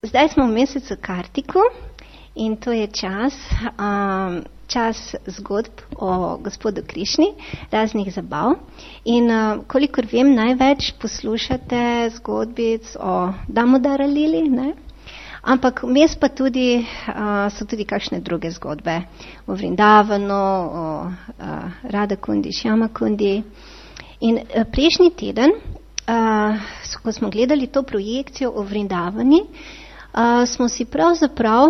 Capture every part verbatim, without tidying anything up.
zdaj smo v mesecu Kartiku in to je čas, um, čas zgodb o gospodu Krišni, raznih zabav. In uh, kolikor vem, največ poslušate zgodbic o Damodara Lili, ne? Ampak vmes pa tudi, uh, so tudi kakšne druge zgodbe o Vrindavanu, o uh, Radhakundi, Shyamakundi. In uh, prejšnji teden, uh, ko smo gledali to projekcijo o Vrindavani, uh, smo si pravzaprav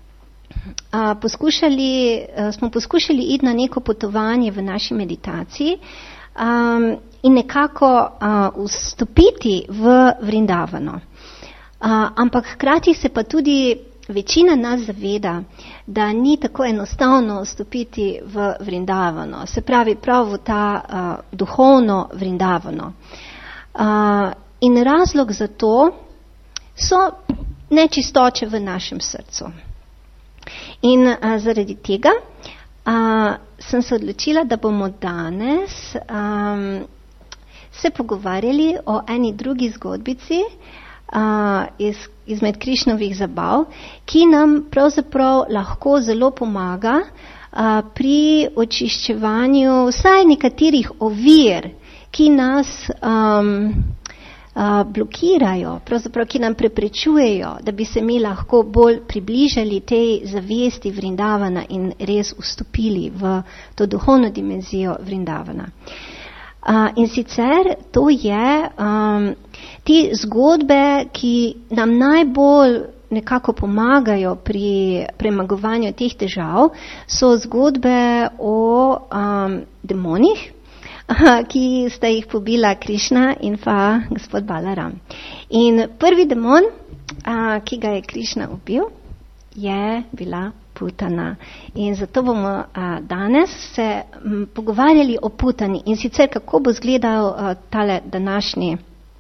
uh, poskušali, uh, smo poskušali iti na neko potovanje v naši meditaciji um, in nekako uh, vstopiti v Vrindavano. Uh, ampak hkrati se pa tudi večina nas zaveda, da ni tako enostavno vstopiti v Vrindavano, se pravi prav v ta uh, duhovno Vrindavano. Uh, in razlog za to so nečistoče v našem srcu. In uh, zaradi tega uh, sem se odločila, da bomo danes um, se pogovarjali o eni drugi zgodbici, Uh, iz, izmed Krišnovih zabav, ki nam pravzaprav lahko zelo pomaga uh, pri očiščevanju vsaj nekaterih ovir, ki nas um, uh, blokirajo, pravzaprav ki nam preprečujejo, da bi se mi lahko bolj približali tej zavesti Vrindavana in res vstopili v to duhovno dimenzijo Vrindavana. Uh, in sicer to je um, te zgodbe, ki nam najbolj nekako pomagajo pri premagovanju teh težav, so zgodbe o um, demonih, uh, ki sta jih pobila Krišna in pa gospod Balaram. In prvi demon, uh, ki ga je Krišna ubil, je bila Putana. In zato bomo a, danes se m, pogovarjali o Putani in sicer kako bo izgledal a, tale današnji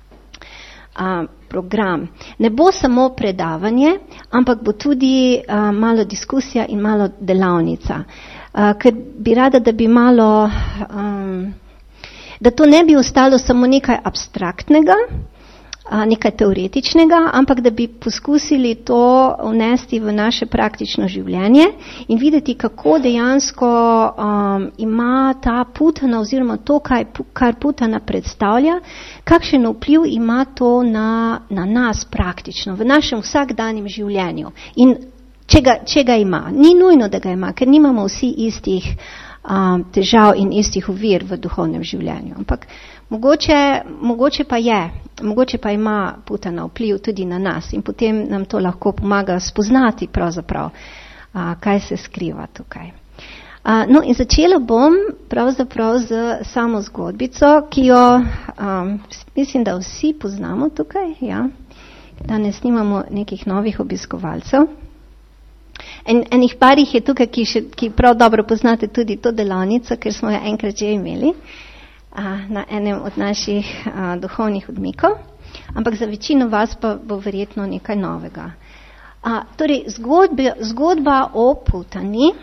a, program. Ne bo samo predavanje, ampak bo tudi a, malo diskusija in malo delavnica. A, ker bi rada, da bi malo, a, da to ne bi ostalo samo nekaj abstraktnega, nekaj teoretičnega, ampak da bi poskusili to vnesti v naše praktično življenje in videti, kako dejansko um, ima ta Putana oziroma to, kaj, kar Putana predstavlja, kakšen vpliv ima to na, na nas praktično, v našem vsakdanjem življenju. In če ga, če ga ima, ni nujno, da ga ima, ker nimamo vsi istih um, težav in istih ovir v duhovnem življenju. Ampak Mogoče, mogoče pa je, mogoče pa ima Putana vpliv tudi na nas in potem nam to lahko pomaga spoznati pravzaprav, a, kaj se skriva tukaj. A, no in začela bom pravzaprav z samo zgodbico, ki jo a, mislim, da vsi poznamo tukaj. Ja. Danes nimamo nekih novih obiskovalcev. En, enih parih je tukaj, ki, še, ki prav dobro poznate tudi to delavnico, ker smo jo enkrat že imeli na enem od naših a, duhovnih odmikov, ampak za večino vas pa bo verjetno nekaj novega. A, torej, zgodbe, zgodba o Putani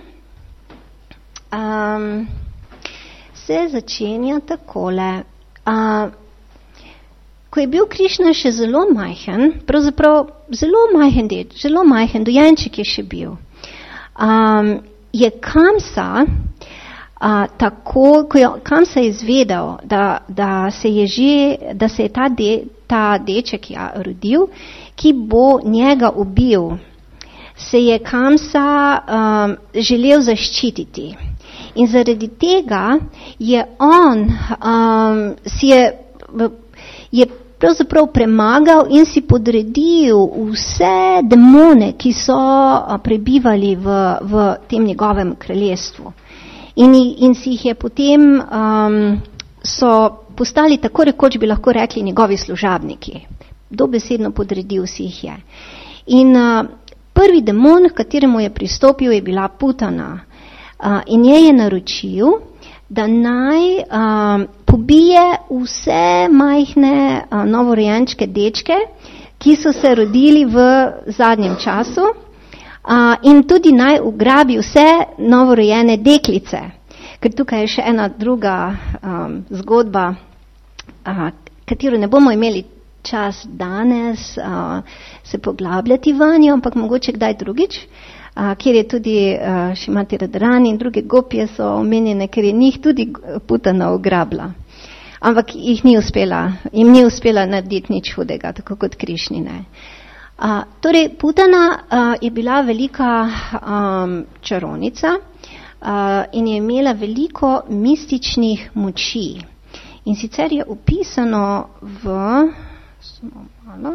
a, se začenja takole. A, ko je bil Krišna še zelo majhen, pravzaprav zelo majhen deč, zelo majhen dojenček je še bil, a, je Kamsa A, tako, ko je Kamsa izvedel, da, da se je že, da se je ta, de, ta deček ja, rodil, ki bo njega ubil, se je Kamsa um, želel zaščititi. In zaradi tega je on um, si je, je pravzaprav premagal in si podredil vse demone, ki so prebivali v, v tem njegovem kraljestvu. In, in si jih je potem, um, so postali tako rekoč, bi lahko rekli, njegovi služabniki. Dobesedno podredil si jih je. In uh, prvi demon, k kateremu je pristopil, je bila Putana. Uh, in je je naročil, da naj uh, pobije vse majhne uh, novorojenčke dečke, ki so se rodili v zadnjem času, Uh, in tudi naj ugrabi vse novorojene deklice, ker tukaj je še ena druga um, zgodba, uh, katero ne bomo imeli čas danes uh, se poglabljati vanjo, ampak mogoče kdaj drugič, uh, kjer je tudi uh, Šrimati Radharani in druge gopije so omenjene, ker je njih tudi Putana ugrabila. Ampak jih ni uspela, jim ni uspela narediti nič hudega, tako kot Krišni ne. Uh, torej, Putana uh, je bila velika um, čarovnica uh, in je imela veliko mističnih moči. In sicer je opisano v samo malo,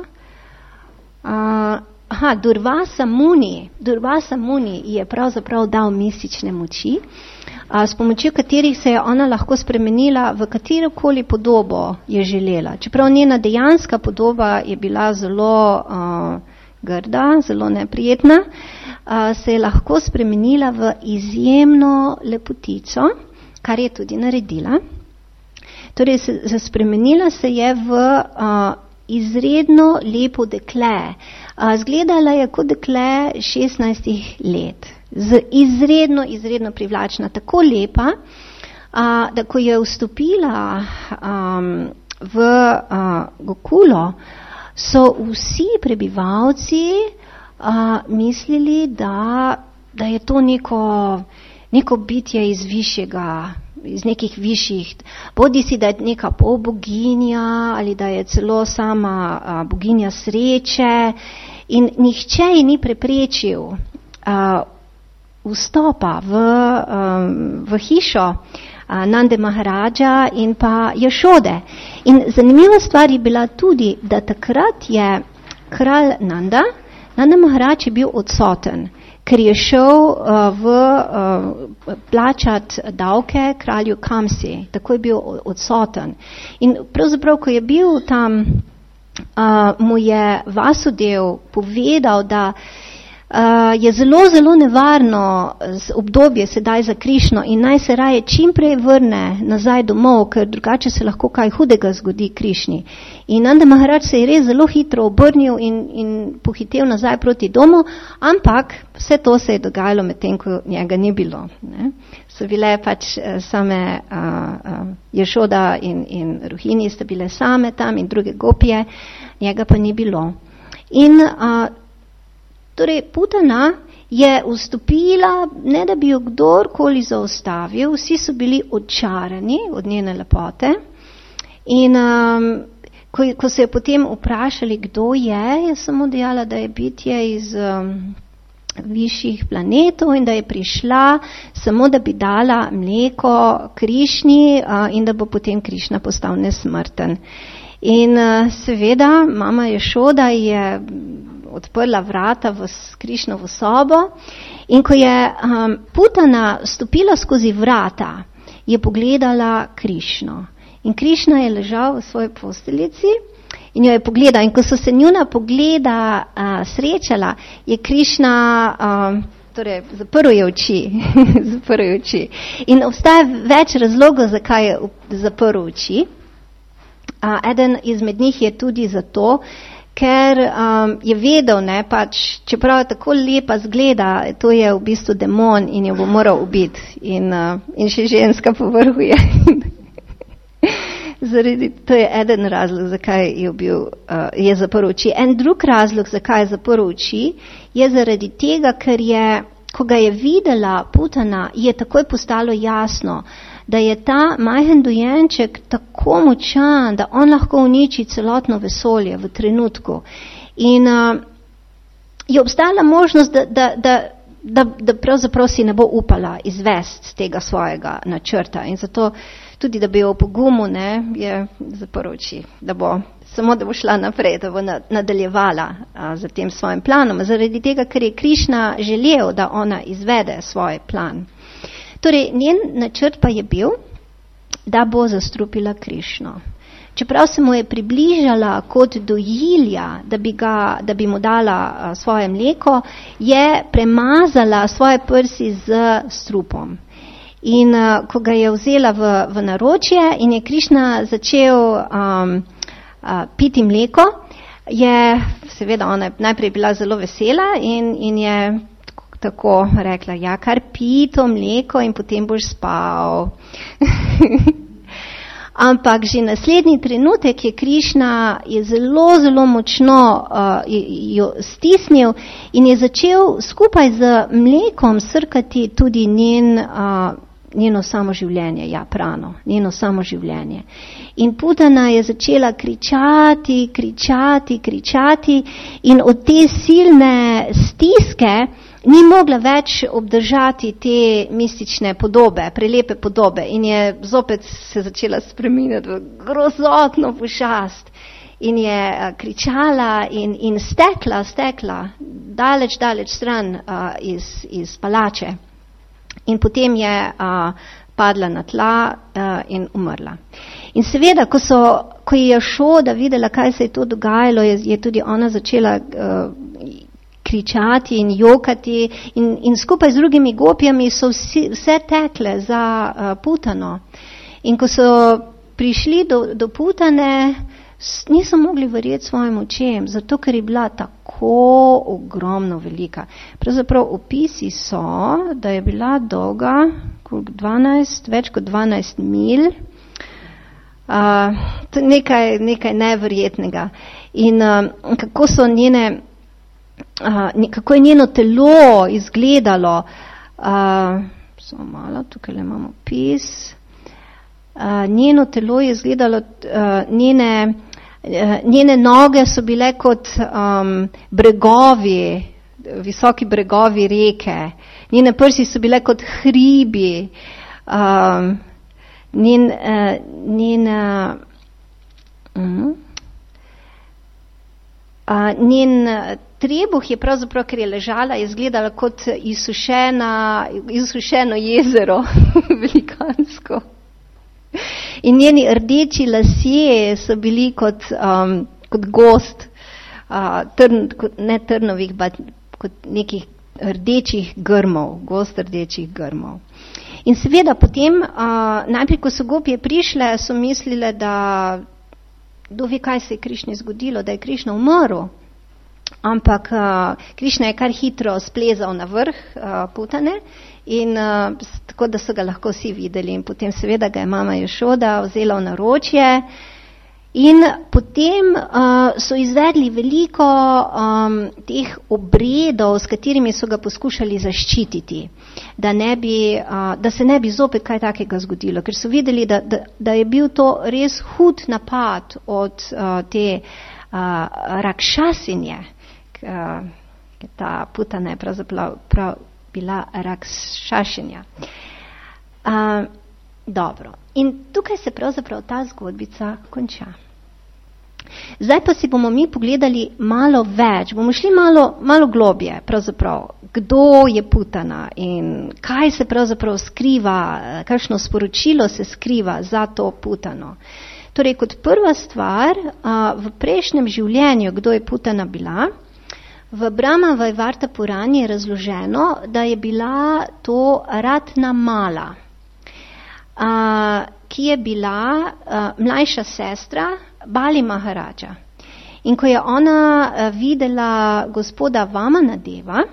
uh, aha, Durvasa Muni, Durvasa Muni je pravzaprav dal mistične moči, uh, s pomočjo katerih se je ona lahko spremenila v katerokoli podobo je želela. Čeprav njena dejanska podoba je bila zelo uh, grda, zelo neprijetna, uh, se je lahko spremenila v izjemno lepotico, kar je tudi naredila. Torej, se, spremenila se je v uh, izredno lepo dekle. Uh, zgledala je kot dekle šestnajstih let. Z izredno, izredno privlačna, tako lepa, uh, da ko je vstopila um, v uh, Gokulo, so vsi prebivalci uh, mislili, da, da je to neko, neko bitje iz višjega, iz nekih višjih, bodi si, da je neka polboginja ali da je celo sama a, boginja sreče in nihče ji ni preprečil a, vstopa v, a, v hišo a, Nande Maharaja in pa Jašode. In zanimiva stvar je bila tudi, da takrat je kralj Nanda, Nanda Maharaj je bil odsoten, ker je šel uh, v uh, plačat davke kralju Kamsi, tako je bil odsoten. In pravzaprav, ko je bil tam, uh, mu je Vasudev povedal, da uh, je zelo, zelo nevarno obdobje sedaj za Krišno in naj se raje čim prej vrne nazaj domov, ker drugače se lahko kaj hudega zgodi Krišni. In Nanda Maharaj se je res zelo hitro obrnil in, in pohitev nazaj proti domu, ampak vse to se je dogajalo medtem, ko njega ni bilo. Ne. So bile pač same uh, uh, Jašoda in, in Rohini sta bile same tam in druge gopije, njega pa ni bilo. In uh, torej Putana je vstopila, ne da bi jo kdorkoli zaustavil, vsi so bili očarani od njene lepote in um, Ko, ko se je potem vprašali, kdo je, je samo dejala, da je bitje iz um, višjih planetov in da je prišla samo, da bi dala mleko Krišni uh, in da bo potem Krišna postal nesmrten. In uh, seveda, mama Jašoda je odprla vrata v Krišnovo sobo in ko je um, Putana stopila skozi vrata, je pogledala Krišno. In Krišna je ležal v svoji posteljici in jo je pogledal. In ko so se njuna pogleda a, srečala, je Krišna a, torej, zaprl je oči. zaprl je oči. In obstaja več razlogov, zakaj je zaprl oči. A, eden izmed njih je tudi zato, ker um, je vedel, ne, pač, čeprav je tako lepa zgleda, to je v bistvu demon in jo bo moral ubiti. In, uh, in še ženska po vrhu je. Zaradi, to je eden razlog, zakaj je, bil, uh, je zaprl oči. En drug razlog, zakaj je zaprl oči, je zaradi tega, ker je, ko ga je videla Putana, je takoj postalo jasno, da je ta majhen dojenček tako močan, da on lahko uniči celotno vesolje v trenutku. In uh, je obstala možnost, da, da, da, da, da pravzaprav si ne bo upala izvesti tega svojega načrta. In zato tudi, da bi jo pogumu, ne, je zaprl oči, da bo samo, da bo šla naprej, da bo nadaljevala a, za tem svojim planom, zaradi tega, ker je Krišna želel, da ona izvede svoj plan. Torej, njen načrt pa je bil, da bo zastrupila Krišno. Čeprav se mu je približala kot dojilja, da bi, ga, da bi mu dala a, svoje mleko, je premazala svoje prsi z strupom. In uh, ko ga je vzela v, v naročje in je Krišna začel um, uh, piti mleko, je seveda ona najprej bila zelo vesela in, in je tako rekla, ja, kar pi to mleko in potem boš spal. ampak že naslednji trenutek je Krišna je zelo, zelo močno uh, jo stisnil in je začel skupaj z mlekom srkati tudi njen, uh, njeno samoživljenje, ja, prano, njeno samoživljenje. In Putana je začela kričati, kričati, kričati in od te silne stiske ni mogla več obdržati te mistične podobe, prelepe podobe in je zopet se začela spreminjati v grozotno pošast in je kričala in, in stekla, stekla daleč, daleč stran uh, iz, iz palače in potem je uh, padla na tla uh, in umrla. In seveda, ko, so, ko je Jašoda videla, kaj se je to dogajalo, je, je tudi ona začela uh, kričati in jokati in, in skupaj z drugimi gopjami so vsi, vse tekle za uh, Putano. In ko so prišli do, do Putane, niso mogli verjeti svojim očem, zato ker je bila tako ogromno velika. Pravzaprav opisi so, da je bila dolga dvanajst, več kot dvanajst mil, uh, nekaj, nekaj neverjetnega. In uh, kako so njene Uh, kako je njeno telo izgledalo, uh, samo malo, tukaj le imamo opis, uh, njeno telo je izgledalo, uh, njene, uh, njene noge so bile kot um, bregovi, visoki bregovi reke, njene prsi so bile kot hribi, um, njen, uh, njen, uh, uh, njen trebuh je pravzaprav, ker je ležala, je izgledala kot izsušena, izsušeno jezero, velikansko. In njeni rdeči lasje so bili kot, um, kot gost, uh, trn, kot, ne trnovih, ba, kot nekih rdečih grmov, gost rdečih grmov. In seveda potem, uh, najprej, ko so gopje prišle, so mislile, da kdo ve, kaj se je Krišni zgodilo, da je Krišna umrl. Ampak uh, Krišna je kar hitro splezal na vrh uh, Putane in uh, tako, da so ga lahko vsi videli. In potem seveda ga je mama Jašoda vzela v naročje in potem uh, so izvedli veliko um, teh obredov, s katerimi so ga poskušali zaščititi, da, ne bi, uh, da se ne bi zopet kaj takega zgodilo, ker so videli, da, da, da je bil to res hud napad od uh, te uh, rakšasinje, Uh, ta Putana je pravzaprav prav bila rakšašenja. Uh, dobro. In tukaj se pravzaprav ta zgodbica konča. Zdaj pa si bomo mi pogledali malo več, bomo šli malo, malo globje, pravzaprav, kdo je Putana in kaj se pravzaprav skriva, kakšno sporočilo se skriva za to Putano. Torej, kot prva stvar, uh, v prejšnjem življenju, kdo je Putana bila, v Brahma Vajvarta Purani je razloženo, da je bila to Ratna Mala, a, ki je bila a, mlajša sestra Bali Maharaja. In ko je ona a, videla gospoda Vamanadeva,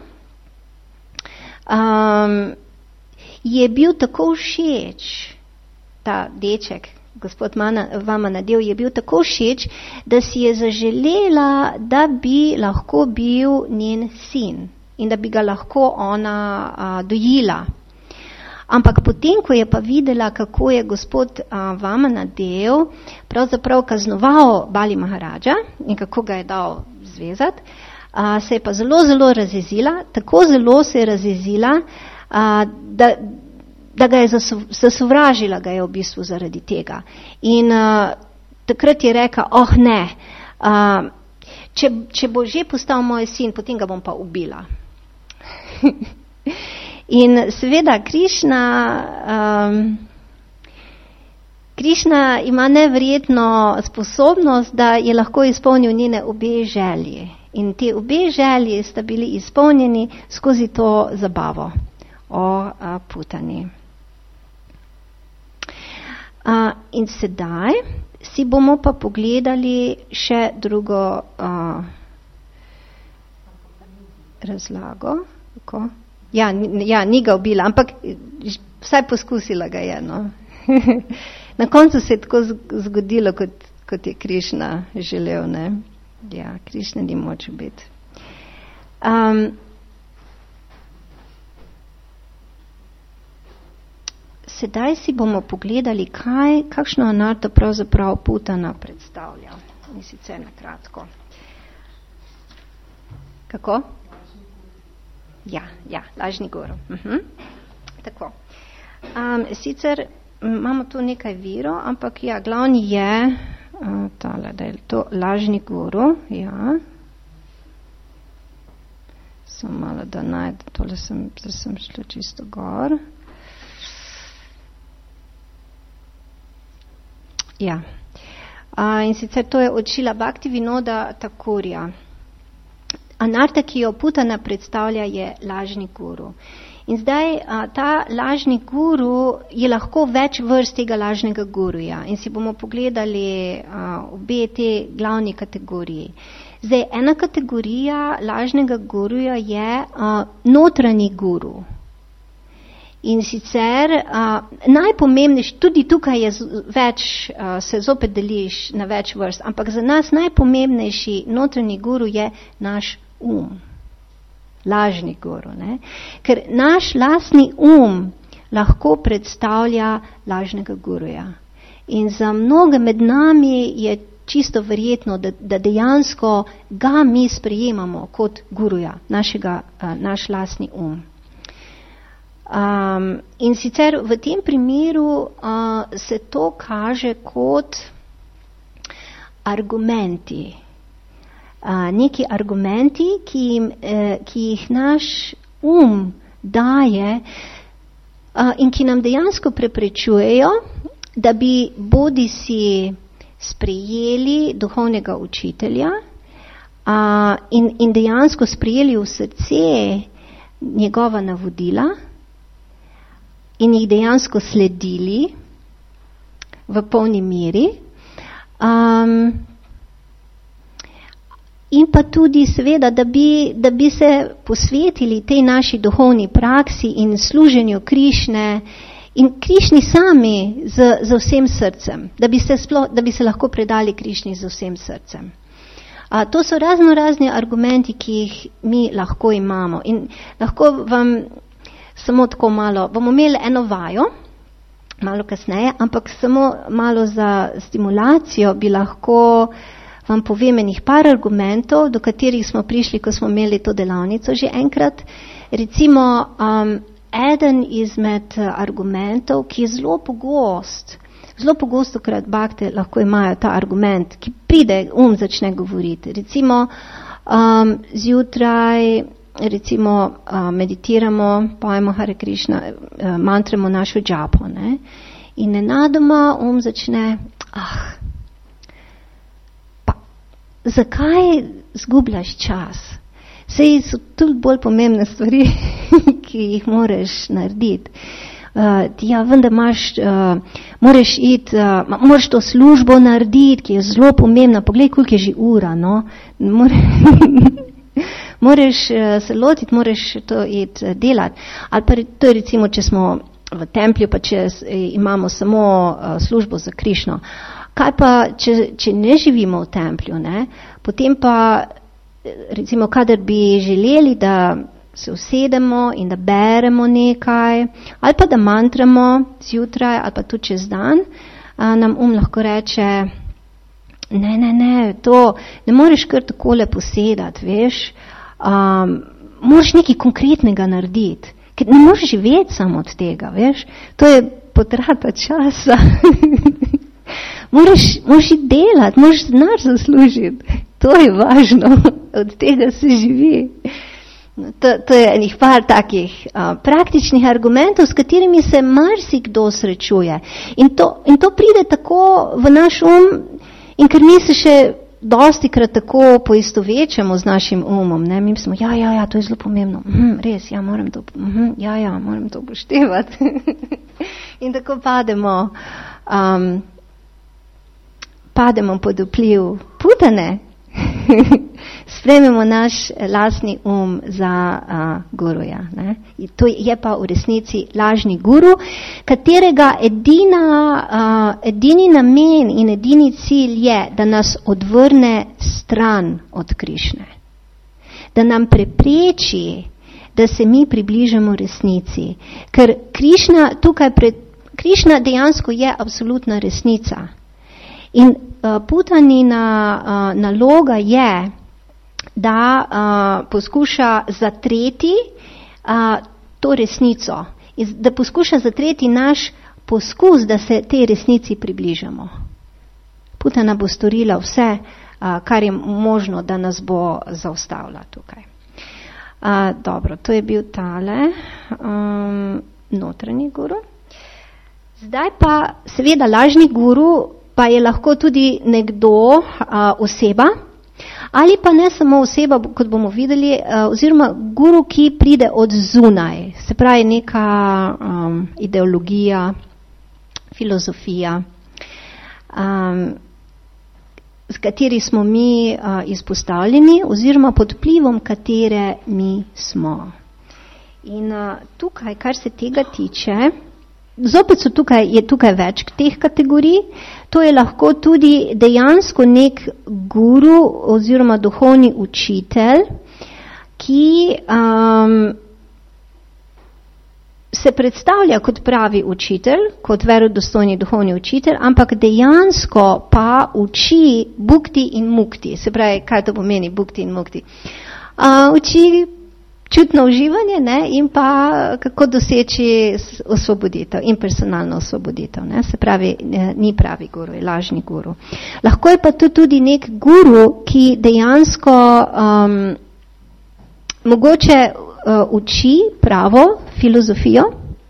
a, je bil tako všeč ta deček, gospod Vamanadev je bil tako všeč, da si je zaželela, da bi lahko bil njen sin in da bi ga lahko ona a, dojila. Ampak potem, ko je pa videla, kako je gospod a, Vamanadev pravzaprav kaznoval Bali Maharaja in kako ga je dal zvezati, a, se je pa zelo, zelo razjezila, tako zelo se je razjezila, a, da da ga je zasovražila, ga je v bistvu zaradi tega. In uh, takrat je rekla, oh ne, uh, če, če bo že postal moj sin, potem ga bom pa ubila. In seveda Krišna, um, Krišna ima neverjetno sposobnost, da je lahko izpolnil njene obe želje. In te obe želje sta bili izpolnjeni skozi to zabavo o a, Putani. Uh, in sedaj si bomo pa pogledali še drugo uh, razlago. Kako? Ja, n- ja, ni ga ubila, ampak vsaj poskusila ga je. No? Na koncu se je tako zgodilo, kot, kot je Krišna želel, ne. Ja, Krišna ni moče biti. Um, sedaj si bomo pogledali, kaj, kakšno anarto pravzaprav Putana predstavlja. In sicer na kratko. Kako? Ja, ja, lažni guru. Uh-huh. Tako. Um, sicer imamo tu nekaj virov, ampak ja, glavni je uh, tale, da je to lažni guru, ja. Samo malo, da najdem, tole sem, da sem šla čisto gor. Ja. Uh, in sicer to je od Šrila Bhaktivinoda Thakurja. Anarta, ki jo Putana predstavlja, je lažni guru. In zdaj a, ta lažni guru je lahko več vrst tega lažnega guruja. In si bomo pogledali a, obe te glavni kategoriji. Zdaj, ena kategorija lažnega guruja je a, notranji guru. In sicer a, najpomembnejši, tudi tukaj je z, več, a, se zopet deliš na več vrst, ampak za nas najpomembnejši notranji guru je naš um. Lažni guru, ne? Ker naš lastni um lahko predstavlja lažnega guruja. In za mnoge med nami je čisto verjetno, da, da dejansko ga mi sprejemamo kot guruja, našega, uh, naš lastni um. Um, in sicer v tem primeru uh, se to kaže kot argumenti. Uh, neki argumenti, ki, jim, eh, ki jih naš um daje uh, in ki nam dejansko preprečujejo, da bi bodisi sprejeli duhovnega učitelja uh, in, in dejansko sprejeli v srce njegova navodila in jih dejansko sledili v polni meri. Um, In pa tudi seveda, da bi, da bi se posvetili tej naši duhovni praksi in služenju Krišne in Krišni sami z, z vsem srcem, da bi, se sploh, da bi se lahko predali Krišni z vsem srcem. A, to so razno razni argumenti, ki jih mi lahko imamo. In lahko vam samo tako malo, bomo imeli eno vajo, malo kasneje, ampak samo malo za stimulacijo bi lahko vam povem enih par argumentov, do katerih smo prišli, ko smo imeli to delavnico že enkrat. Recimo, um, eden izmed argumentov, ki je zelo pogost, zelo pogosto krat bakte lahko imajo ta argument, ki pride, um začne govoriti. Recimo, um, zjutraj, recimo, uh, meditiramo, pojemo Hare Krišna, uh, mantramo našo džapo, ne? In nenadoma um začne, ah, zakaj zgubljaš čas? Sej so tudi bolj pomembne stvari, ki jih moraš narediti. Uh, ja, vendar imaš, uh, moraš iti, uh, moraš to službo narediti, ki je zelo pomembna. Poglej, koliko je že ura, no? More, moraš uh, se lotiti, moraš to iti uh, delati. Ali pa to je recimo, če smo v templju, pa če imamo samo uh, službo za Krišno. Kaj pa, če, če ne živimo v templju, ne? Potem pa, recimo, kadar bi želeli, da se usedemo in da beremo nekaj, ali pa da mantramo zjutraj, ali pa tudi čez dan, a, nam um lahko reče, ne, ne, ne, to ne moreš kar takole posedati, veš, um, moraš nekaj konkretnega narediti, ker ne moreš živeti samo od tega, veš, to je potrata časa. Moraš, moraš delati, moraš denar zaslužiti. To je važno, od tega se živi. To, to je enih par takih a, praktičnih argumentov, s katerimi se marsikdo srečuje. In to, in to pride tako v naš um, in ker mi se še dostikrat tako poistovečamo z našim umom, ne? Mi smo, ja, ja, ja, to je zelo pomembno. Mhm, res, ja, moram to, mhm, ja, ja, moram to upoštevati. In tako pademo um, pademo pod vpliv Putane. sprejmemo naš lastni um za uh, guruja. Ne? To je pa v resnici lažni guru, katerega edina, uh, edini namen in edini cilj je, da nas odvrne stran od Krišne. Da nam prepreči, da se mi približamo resnici. Ker Krišna tukaj pred, Krišna dejansko je absolutna resnica. In uh, Putanina uh, naloga je, da uh, poskuša zatreti uh, to resnico. Da poskuša zatreti naš poskus, da se tej resnici približamo. Putana bo storila vse, uh, kar je možno, da nas bo zaustavila tukaj. Uh, dobro, to je bil tale um, notranji guru. Zdaj pa seveda lažni guru pa je lahko tudi nekdo, uh, oseba, ali pa ne samo oseba, kot bomo videli, uh, oziroma guru, ki pride od zunaj, se pravi neka um, ideologija, filozofija, um, s kateri smo mi uh, izpostavljeni, oziroma pod vplivom katere mi smo. In uh, tukaj, kar se tega tiče, zopet so tukaj, je tukaj več teh kategorij, to je lahko tudi dejansko nek guru oziroma duhovni učitelj, ki um, se predstavlja kot pravi učitelj, kot verodostojni duhovni učitelj, ampak dejansko pa uči bhukti in mukti. Se pravi, kaj to pomeni bhukti in mukti? Uh, uči čutno uživanje, ne, in pa kako doseči osvoboditev, impersonalno osvoboditev. Ne. Se pravi, ni pravi guru, je lažni guru. Lahko je pa to tudi nek guru, ki dejansko um, mogoče uh, uči pravo filozofijo,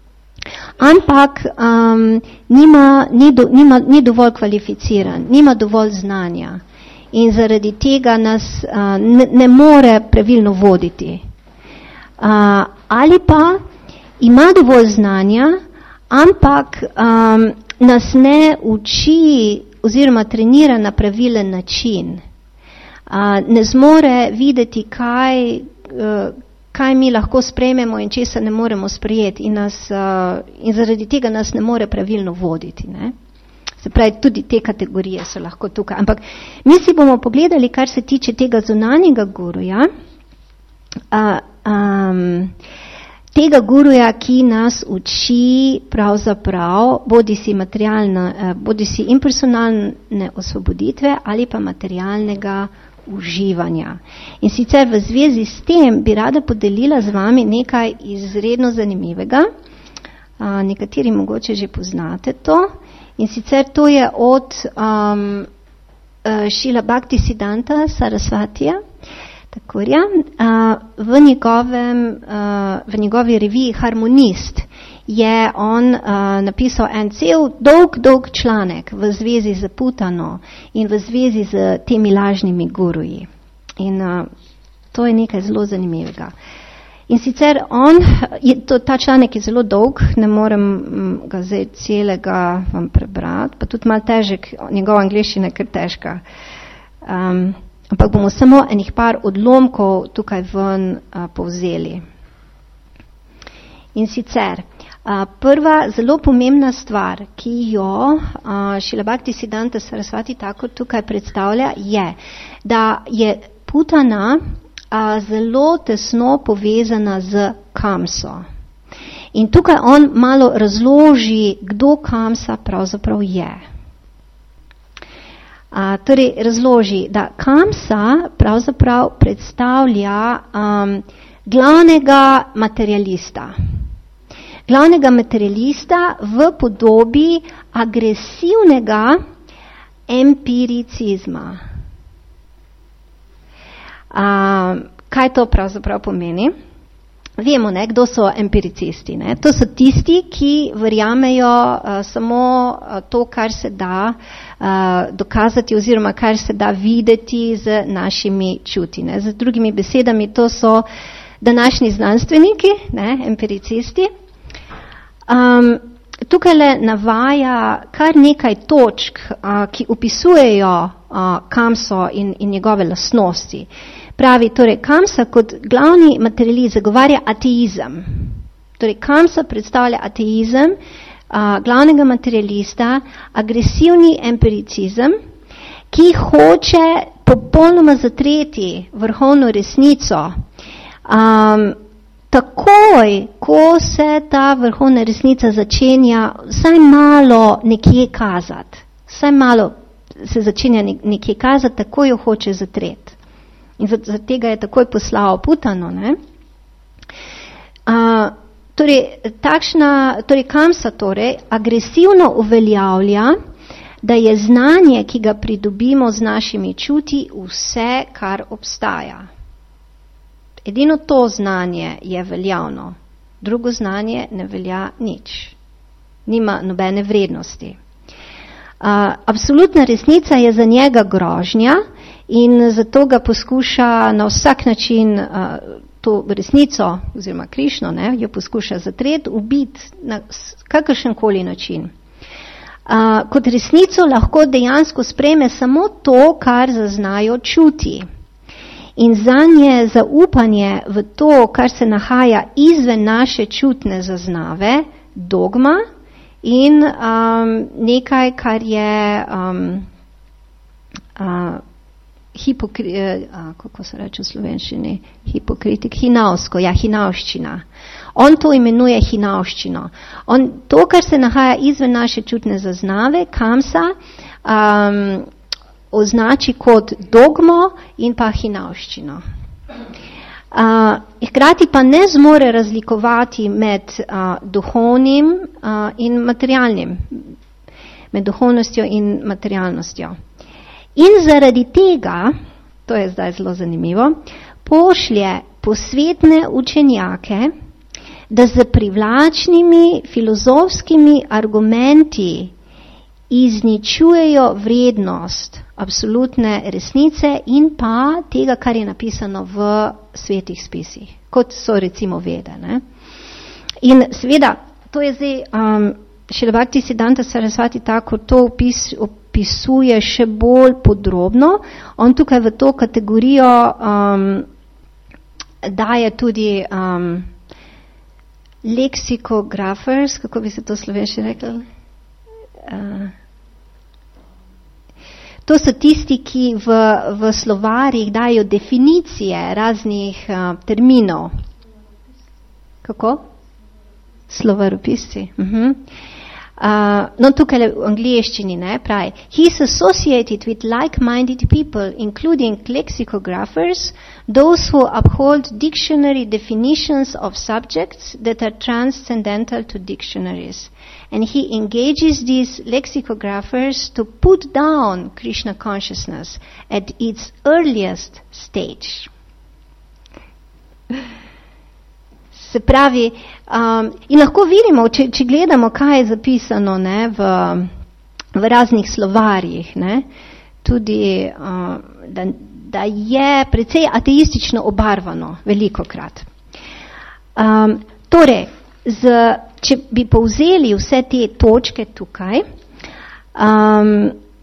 ampak um, nima, ni, do, nima, ni dovolj kvalificiran, nima dovolj znanja in zaradi tega nas uh, ne, ne more pravilno voditi. Uh, ali pa ima dovolj znanja, ampak um, nas ne uči oziroma trenira na pravilen način. Uh, ne zmore videti, kaj, uh, kaj mi lahko sprejmemo in česa ne moremo sprejeti in, nas, uh, in zaradi tega nas ne more pravilno voditi. Ne? Se pravi, tudi te kategorije so lahko tukaj. Ampak mi si bomo pogledali, kar se tiče tega zunanjega guruja, uh, um, tega guruja, ki nas uči pravzaprav bodi si materialne, bodi si impersonalne osvoboditve ali pa materialnega uživanja. In sicer v zvezi s tem bi rada podelila z vami nekaj izredno zanimivega. Uh, nekateri mogoče že poznate to. In sicer to je od um, uh, Šrila Bhaktisiddhanta Sarasvatija, Thakurja, uh, v, njegovem, uh, v njegovi reviji Harmonist je on uh, napisal en cel dolg, dolg članek v zvezi z Putano in v zvezi z temi lažnimi guruji. In uh, to je nekaj zelo zanimivega. In sicer on, je, to, ta članek je zelo dolg, ne morem ga zdaj celega vam prebrati, pa tudi malo težek, njegova angleščina je kar težka. Um, ampak bomo samo enih par odlomkov tukaj ven uh, povzeli. In sicer, uh, prva zelo pomembna stvar, ki jo uh, Šrila Bhaktisiddhanta Sarasvati Thakur tukaj predstavlja, je, da je Putana a, zelo tesno povezana z Kamso. In tukaj on malo razloži, kdo Kamsa pravzaprav je. A, torej razloži, da Kamsa pravzaprav predstavlja um, glavnega materialista. Glavnega materialista v podobi agresivnega empiricizma. Uh, kaj to pravzaprav pomeni? Vemo, ne, kdo so empiricisti. Ne? To so tisti, ki verjamejo uh, samo uh, to, kar se da uh, dokazati oziroma kar se da videti z našimi čuti. Ne? Z drugimi besedami, to so današnji znanstveniki, ne, empiricisti. Um, tukaj le navaja kar nekaj točk, uh, ki opisujejo uh, Kamso in, in njegove lastnosti. pravi, torej Kamsa kot glavni materialist zagovarja ateizem. Torej Kamsa predstavlja ateizem a, glavnega materialista, agresivni empiricizem, ki hoče popolnoma zatreti vrhovno resnico. Um, takoj, ko se ta vrhovna resnica začenja vsaj malo nekje kazati, vsaj malo se začenja nekje kazati, takoj jo hoče zatreti. In zaradi tega je takoj poslal Putano. Ne? Uh, torej, takšna, torej Kamsa torej agresivno uveljavlja, da je znanje, ki ga pridobimo z našimi čuti, vse, kar obstaja. Edino to znanje je veljavno, drugo znanje ne velja nič, nima nobene vrednosti. Uh, absolutna resnica je za njega grožnja in zato ga poskuša na vsak način uh, to resnico, oziroma Krišno, ne, jo poskuša zatreti, ubiti na kakršenkoli način. Uh, kot resnico lahko dejansko sprejme samo to, kar zaznajo čuti. In zanje zaupanje v to, kar se nahaja izven naše čutne zaznave, dogma in um, nekaj, kar je um, uh, hipokri, uh, kako se reče v slovenščini, hipokritik, hinavsko, ja, hinavščina. On to imenuje hinavščino. On, to, kar se nahaja izven naše čutne zaznave, Kamsa, um, označi kot dogmo in pa hinavščino. Uh, hkrati pa ne zmore razlikovati med uh, duhovnim uh, in materialnim, med duhovnostjo in materialnostjo. In zaradi tega, to je zdaj zelo zanimivo, pošlje posvetne učenjake, da z privlačnimi filozofskimi argumenti izničujejo vrednost absolutne resnice in pa tega, kar je napisano v svetih spisih, kot so recimo Vede. Ne? In seveda, to je zdaj, um, Šrila Bhaktisiddhanta Sarasvati Thakur to opis, opisuje še bolj podrobno. On tukaj v to kategorijo um, daje tudi um, lexicografers, kako bi se to slovenši rekli? Uh, to so tisti, ki v, v slovarjih dajo definicije raznih uh, terminov. Kako? Slovaropisci. Uh-huh. Uh, no, tukaj v angleščini ne, pravi. He is associated with like-minded people, including lexicographers, those who uphold dictionary definitions of subjects that are transcendental to dictionaries. And he engages these lexicographers to put down Krishna consciousness at its earliest stage. Se pravi, um, in lahko vidimo, če, če gledamo, kaj je zapisano ne, v, v raznih slovarjih, ne, tudi, uh, da, da je precej ateistično obarvano velikokrat. Um, torej, z, če bi povzeli vse te točke tukaj, um,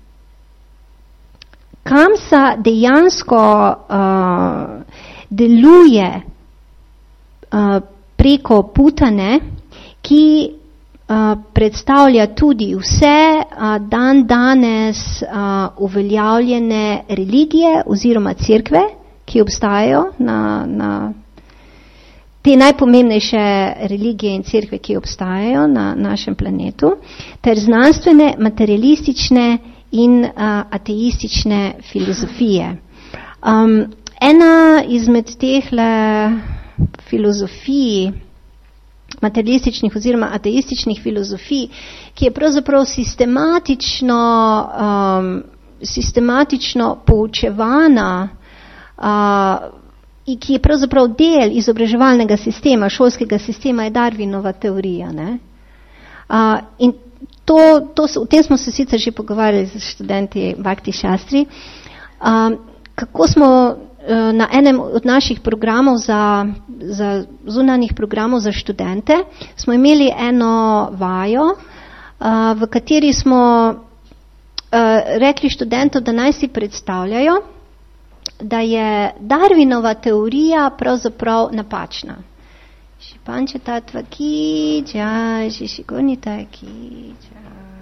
Kamsa dejansko uh, deluje uh, preko Putane, ki uh, predstavlja tudi vse uh, dan danes uh, uveljavljene religije oziroma cerkve, ki obstajajo na, na te najpomembnejše religije in cerkve, ki obstajajo na našem planetu, ter znanstvene, materialistične in uh, ateistične filozofije. Um, ena izmed tehle filozofij, materialističnih oziroma ateističnih filozofij, ki je pravzaprav sistematično, um, sistematično poučevana, uh, in ki je pravzaprav del izobraževalnega sistema, šolskega sistema, je Darwinova teorija. Ne? Uh, in to, to, o tem smo se sicer že pogovarjali z študenti Bhakti Shastri, um, kako smo na enem od naših programov za, za zunanjih programov za študente smo imeli eno vajo, uh, v kateri smo uh, rekli študentom, da naj si predstavljajo, da je Darwinova teorija pravzaprav napačna. Šipanče tatva kiđa, šišikonita kiđa.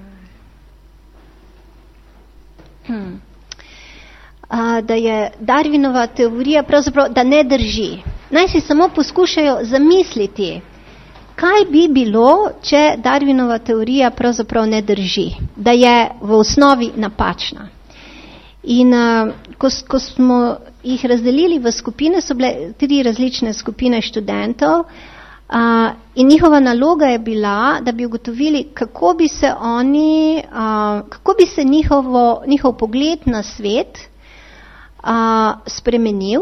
Hmm. A, da je Darwinova teorija pravzaprav, da ne drži. Naj si samo poskušajo zamisliti, kaj bi bilo, če Darwinova teorija pravzaprav ne drži, da je v osnovi napačna. In uh, ko, ko smo jih razdelili v skupine, so bile tri različne skupine študentov uh, in njihova naloga je bila, da bi ugotovili, kako bi se oni, uh, kako bi se njihovo, njihov pogled na svet uh, spremenil,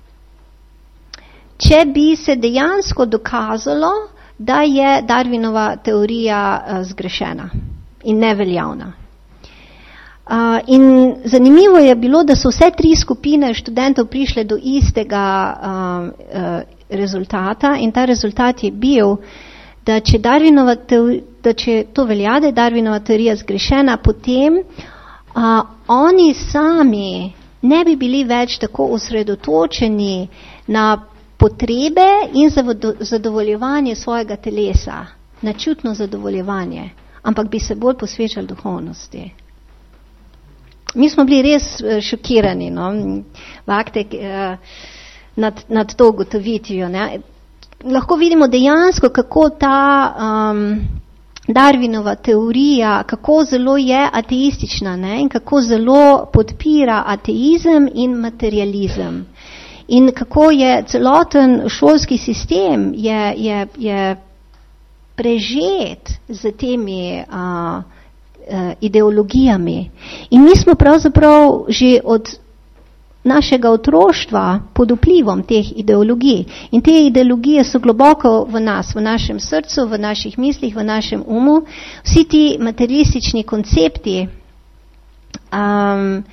če bi se dejansko dokazalo, da je Darwinova teorija uh, zgrešena in neveljavna. Uh, in zanimivo je bilo, da so vse tri skupine študentov prišle do istega uh, uh, rezultata in ta rezultat je bil, da če, Darwinova teori, da če to velja, da je Darwinova teorija zgrešena, potem uh, oni sami ne bi bili več tako osredotočeni na potrebe in zadovoljevanje svojega telesa, na čutno zadovoljevanje, ampak bi se bolj posvečali duhovnosti. Mi smo bili res šokirani, no, vakte, eh, nad, nad to ugotovitvijo. Ne. Lahko vidimo dejansko, kako ta um, Darwinova teorija, kako zelo je ateistična, ne, in kako zelo podpira ateizem in materializem. In kako je celoten šolski sistem je, je, je prežet z temi uh, ideologijami. In mi smo pravzaprav že od našega otroštva pod vplivom teh ideologij. In te ideologije so globoko v nas, v našem srcu, v naših mislih, v našem umu. Vsi ti materialistični koncepti um,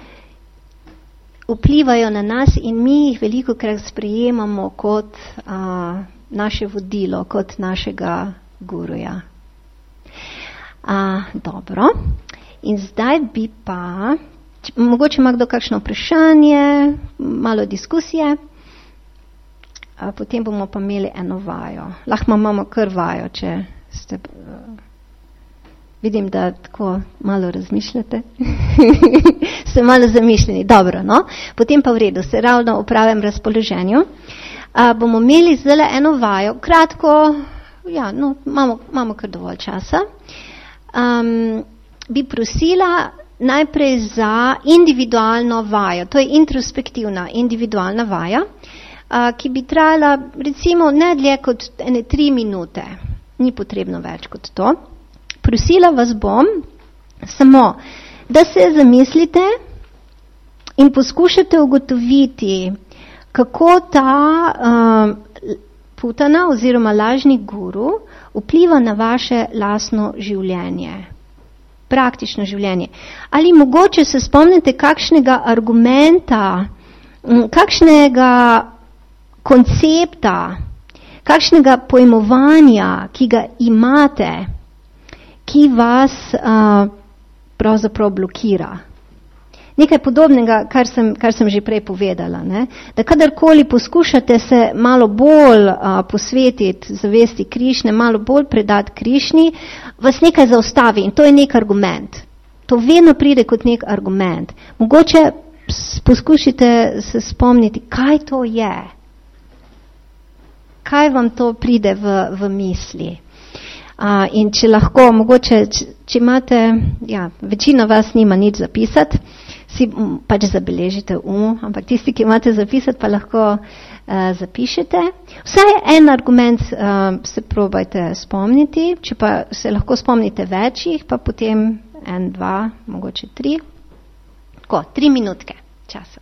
vplivajo na nas in mi jih velikokrat sprejemamo kot uh, naše vodilo, kot našega guruja. A, dobro. In zdaj bi pa, če, mogoče ima kdo kakšno vprašanje, malo diskusije, a potem bomo pa imeli eno vajo. Lahko imamo kar vajo, če ste, uh, vidim, da tako malo razmišljate. Ste malo zamišljeni. Dobro, no. Potem pa v redu, se ravno v pravem razpoloženju. A, bomo imeli zdaj eno vajo, kratko, ja, no, imamo, imamo kar dovolj časa. Um, bi prosila najprej za individualno vajo. To je introspektivna individualna vaja, uh, ki bi trajala recimo ne dlje kot ene tri minute. Ni potrebno več kot to. Prosila vas bom samo, da se zamislite in poskušate ugotoviti, kako ta uh, putana oziroma lažni guru vpliva na vaše lastno življenje, praktično življenje. Ali mogoče se spomnite kakšnega argumenta, kakšnega koncepta, kakšnega pojmovanja, ki ga imate, ki vas uh, pravzaprav blokira. Nekaj podobnega, kar sem, kar sem že prej povedala, ne? Da kadarkoli poskušate se malo bolj a, posvetiti zavesti Krišne, malo bolj predati Krišni, vas nekaj zaustavi in to je nek argument. To vedno pride kot nek argument. Mogoče poskušite se spomniti, kaj to je. Kaj vam to pride v, v misli. A, in če lahko, mogoče, če, če imate, ja, večina vas nima nič zapisati, si pač zabeležite um, ampak tisti, ki imate zapisati, pa lahko uh, zapišete. Vsaj en argument uh, se probajte spomniti, če pa se lahko spomnite večjih, pa potem en, dva, mogoče tri. Tako, tri minutke časa.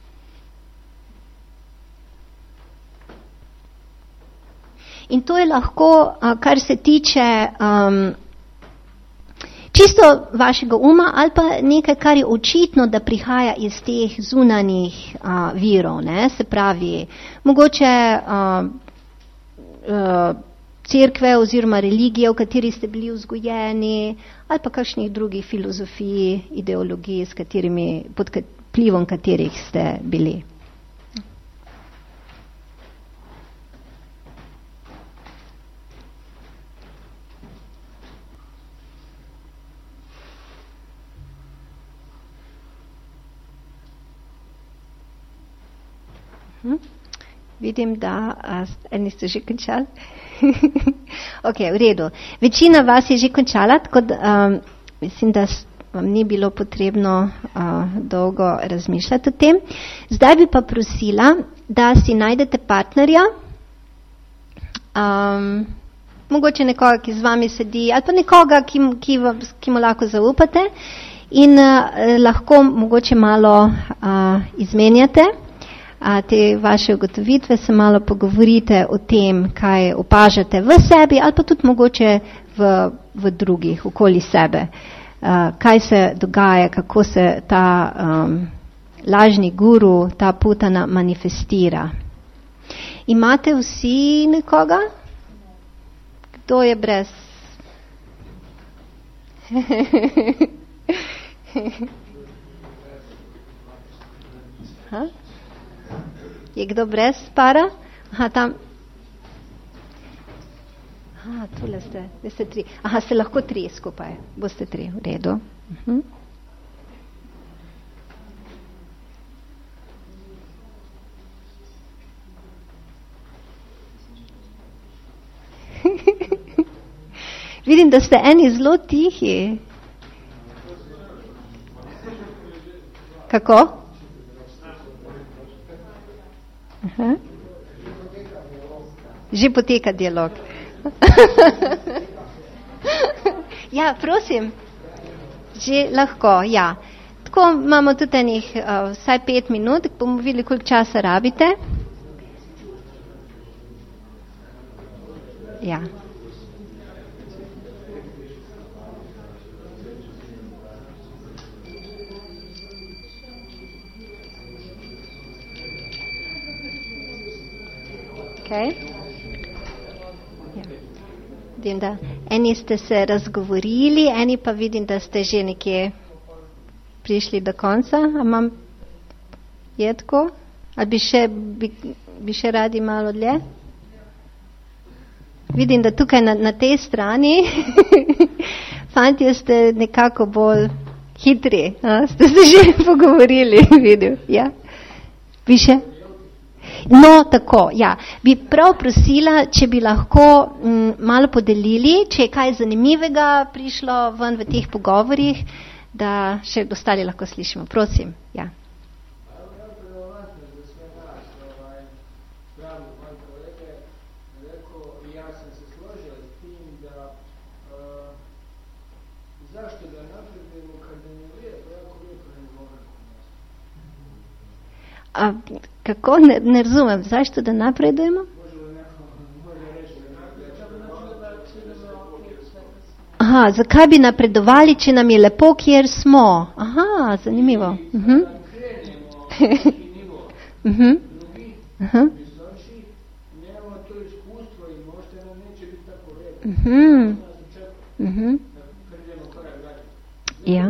In to je lahko, uh, kar se tiče um, čisto vašega uma ali pa nekaj, kar je očitno, da prihaja iz teh zunanjih uh, virov, ne? Se pravi, mogoče uh, uh, cerkve oziroma religije, v kateri ste bili vzgojeni, ali pa kakšnih drugih filozofij, ideologij, s katerimi, pod, vplivom katerih ste bili. Hm? Vidim, da a, eni ste že končali. Ok, v redu. Večina vas je že končala, tako da um, mislim, da vam ni bilo potrebno uh, dolgo razmišljati o tem. Zdaj bi pa prosila, da si najdete partnerja, um, mogoče nekoga, ki z vami sedi, ali pa nekoga, ki, ki, ki mu lahko zaupate in uh, lahko mogoče malo uh, izmenjate uh, te vaše ugotovitve, se malo pogovorite o tem, kaj opažate v sebi ali pa tudi mogoče v, v drugih, okoli sebe. Uh, kaj se dogaja, kako se ta um, lažni guru, ta putana manifestira. Imate vsi nekoga? Kdo je brez? Ha? Je kdo brez para? Aha, tam. Aha, tule ste, ste tri. Aha, ste lahko tri skupaj. Boste tri, v redu. Uh-huh. Vidim, da ste eni zelo tihi. Kako? Aha. Že poteka dialog. Ja, prosim. Že lahko, ja. Tako imamo tudi enih uh, vsaj pet minut, bomo videli, koliko časa rabite. Ja. Okay. Ja. Vidim, da eni ste se razgovorili, eni pa vidim, da ste že nekje prišli do konca. A imam je tako? Ali bi še, bi, bi še radi malo dlje? Vidim, da tukaj na, na tej strani fantje ste nekako bolj hitri. A? Ste se že pogovorili, vidim. Ja? Bi še? No, tako, ja. Bi prav prosila, če bi lahko m, malo podelili, če je kaj zanimivega prišlo ven v teh pogovorih, da še ostali lahko slišimo. Prosim, ja. A, kako? Ne, ne razumem. Zašto da napredujemo? Aha, zakaj bi napredovali, če nam je lepo, kjer smo? Aha, zanimivo. Uh-huh. uh-huh. Uh-huh. Uh-huh. Uh-huh. Ja.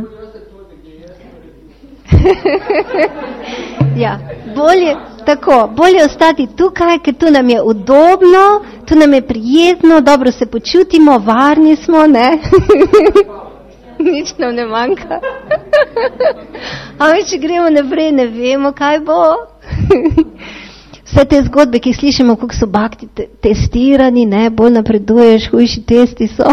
Ja, bolje, tako, bolje ostati tukaj, ker tu nam je udobno, tu nam je prijetno, dobro se počutimo, varni smo, ne? Nič nam ne manjka. Ampak, če gremo naprej, ne vemo, kaj bo. Vse te zgodbe, ki slišimo, kako so bakti te- testirani, ne, bolj napreduješ, hujši testi so.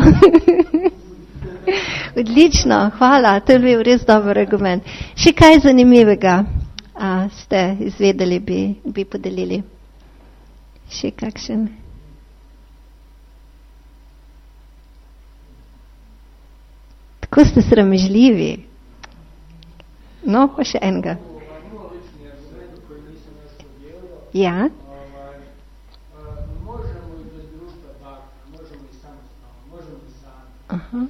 Odlično, hvala, to je bil res dober argument. Še kaj zanimivega a, ste izvedeli, bi, bi podelili? Še kakšen? Tako ste sramežljivi. No, pa še enega. Ja? Aha.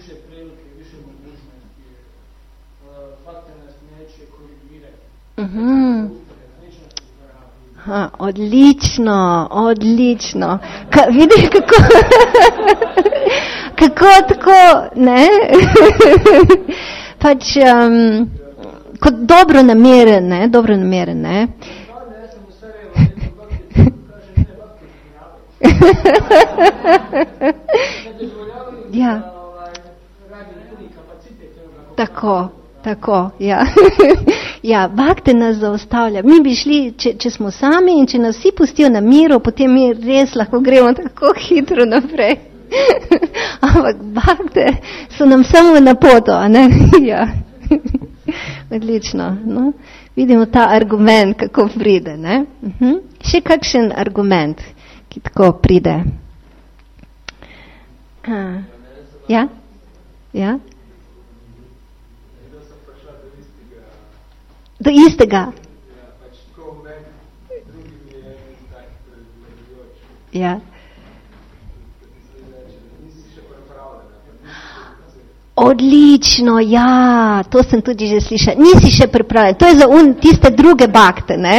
Uh-huh. Aha, odlično, odlično. Ka, vidiš, kako, kako tako, ne? Pač, um, kot dobro nameren, ne, dobro nameren, ne. Ja. Tako, tako, ja. Ja, bakte nas zaustavlja. Mi bi šli, če, če smo sami in če nas vsi pustijo na miru, potem mi res lahko gremo tako hitro naprej. Ampak bakte so nam samo na poto, a ne? Ja. Odlično, no. Vidimo ta argument, kako pride, ne? Uh-huh. Še kakšen argument, ki tako pride? Uh, ja? Ja? Do istega. Ja. Odlično, ja, to sem tudi že slišala. Nisi še pripravljen. To je za un, tiste druge bakte, ne?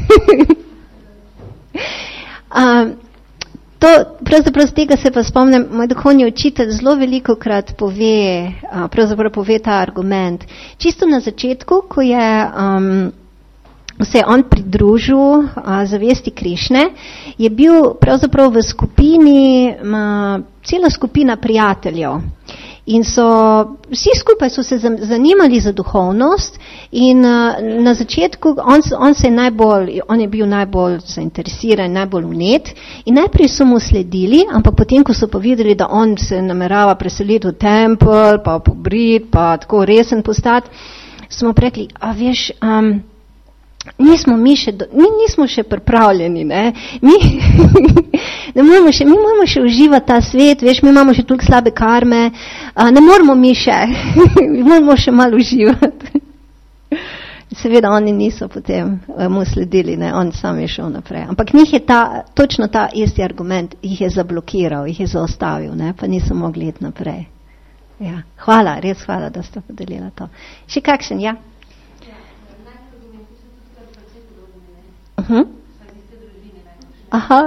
um, to, pravzaprav z tega se pa spomnim, moj duhovni učitelj zelo veliko krat pove, uh, pravzaprav pove ta argument. Čisto na začetku, ko je um, se je on pridružil uh, zavesti Krišne, je bil pravzaprav v skupini, uh, cela skupina prijateljev. In so, vsi skupaj so se zanimali za duhovnost in uh, na začetku, on, on se je najbolj, on je bil najbolj zainteresiran, najbolj vnet in najprej so mu sledili, ampak potem, ko so pa videli, da on se namerava preseliti v tempelj, pa pobrit, pa tako resen postati, smo rekli, a veš, um, nismo mi še, do, mi nismo še pripravljeni, ne, mi, ne moramo še, mi moramo še uživati ta svet, veš, mi imamo še toliko slabe karme, a, ne moramo mi še, mi moramo še malo uživati. Seveda oni niso potem mu sledili, ne, on sam je šel naprej. Ampak njih je ta, točno ta isti argument, jih je zablokiral, jih je zaustavil, ne, pa niso mogli iti naprej. Ja, hvala, res hvala, da ste podelila to. Še kakšen, ja? Uh-huh. Aha.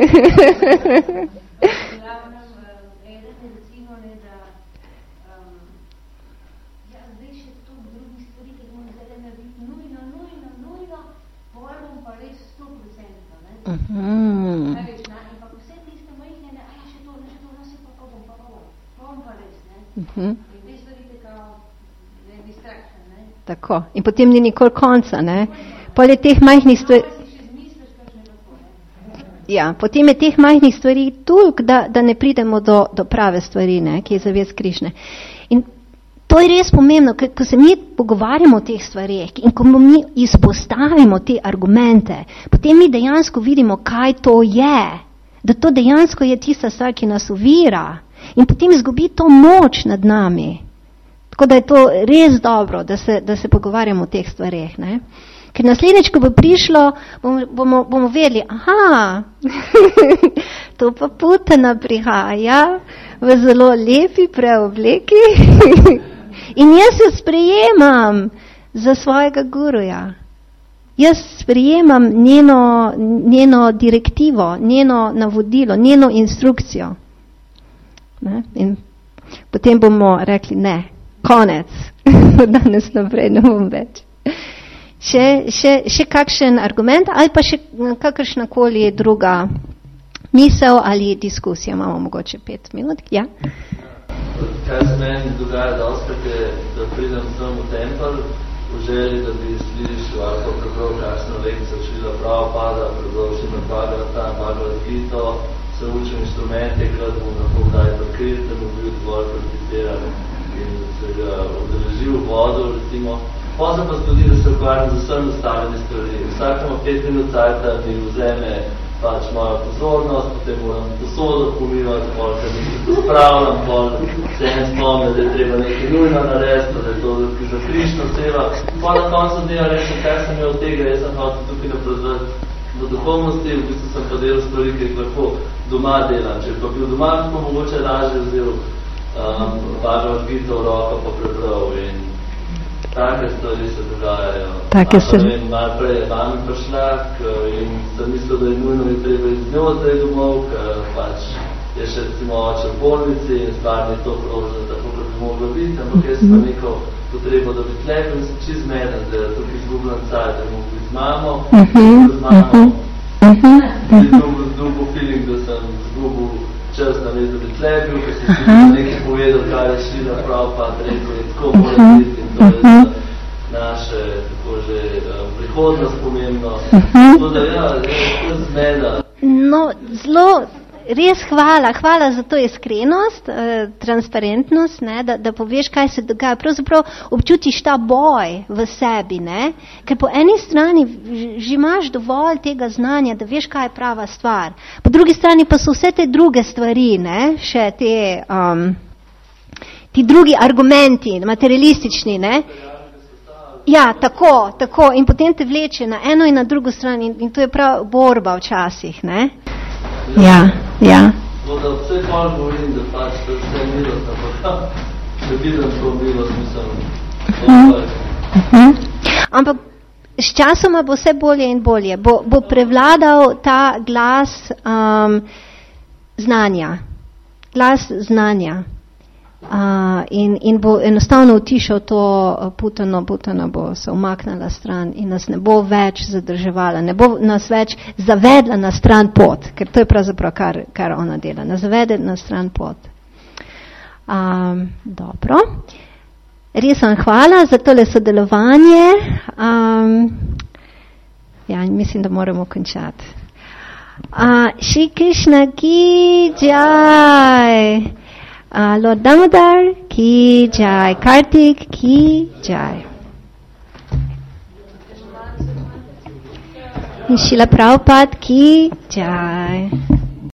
Uh-huh. Tako. In potem ni nikoli konca, ne? Pol je teh majhnih stvari. Ja, potem je teh majhnih stvari toliko, da, da ne pridemo do, do prave stvari, ne, ki je zavest Krišne. In to je res pomembno, ko, ko se mi pogovarjamo o teh stvarih in ko mi izpostavimo te argumente, potem mi dejansko vidimo, kaj to je. Da to dejansko je tista stvar, ki nas ovira. In potem izgubi to moč nad nami. Tako da je to res dobro, da se, da se pogovarjamo o teh stvarih, ne. Ker naslednjič, ko bo prišlo, bomo, bomo, bomo vedeli, aha, to pa Putana prihaja v zelo lepi preobleki in jaz jo sprejemam za svojega guruja. Jaz sprejemam njeno, njeno direktivo, njeno navodilo, njeno instrukcijo. Ne? In potem bomo rekli, ne, konec, danes naprej ne bom več. Še, še, še kakšen argument ali pa še kakršnakoli druga misel ali diskusija. Imamo mogoče pet minut. Ja? Kaj se meni dogaja dostakrat je, da pridem sem v tempelj v želji, da bi slišal ali pa prebral kakšno lekcijo Šrila Prabhupada, prebral Šrila Bhagavata, Bhagavad Gita, se učim instrumente, krat bom lahko kdaj parkiral, da bom bil dovolj praktiziran in se ga odrežil vodo, recimo. Pozem pa tudi, da se ukvarjam z vsem ostaljeni stvari. Vsakamo pet minut cajta mi vzeme pač mojo pozornost, potem moram posodo pomivati, pol, ker mi se pospravljam, pol, se en spomne, da je treba nekaj nujno narediti, da je to za Krišno seva. Pa na koncu dneva rečem, kaj sem imel od tega, jaz sem hotel tukaj naprezvati v duhovnosti, v bistvu sem pa delal stvari, ki jih lahko doma delam. Če pa bil doma, pa mogoče lažje vzel um, Bhagavad Gita v roko pa prebral in take stvari se dogajajo. Take se... Malo prej je mami prišla in sem mislil, da je nujno in treba iz njo zdaj domov, ker pač je še recimo oče v bolnici in stvar ni to krožno, tako kot moglo biti, ampak jaz pa neko potrebo, da bi tle bil čez mene, da tukaj izgubljam caj, da mogu biti z mamo, da z mamo bi dobil feeling, da sem izgubil čas na vez, da bi tle bil, ker sem si nekaj povedal, kaj je šila prav, pa rekel je tako mora biti in to je za naše tako že um, prihodnost pomembno. To da ja, je to zmeda. No, zelo res hvala, hvala za to iskrenost, eh, transparentnost, ne, da, da poveš, kaj se dogaja. Pravzaprav občutiš ta boj v sebi, ne, ker po eni strani že imaš dovolj tega znanja, da veš, kaj je prava stvar. Po drugi strani pa so vse te druge stvari, ne, še te, um, ti drugi argumenti, materialistični, ne. Ja, tako, tako. In potem te vleče na eno in na drugo stran in, in to je prav borba včasih, ne. Ja, ja. No, da vse hvala govorim, da pač to vse milost, ampak da vidim to milost, mislim. Uh-huh. Ampak s časoma bo vse bolje in bolje. Bo, bo prevladal ta glas um, znanja. Glas znanja. Uh, in, in bo enostavno utišal to putano, putana bo se umaknila stran in nas ne bo več zadrževala, ne bo nas več zavedla na stran pot, ker to je pravzaprav kar, kar ona dela, nas zavede na stran pot. Um, dobro. Res vam hvala za tole sodelovanje. Um, ja, mislim, da moramo končati. Uh, Shri Krishna ki jai. Uh, Lord Damodar ki jai, Kartik ki jai. Srila Prabhupada ki jai.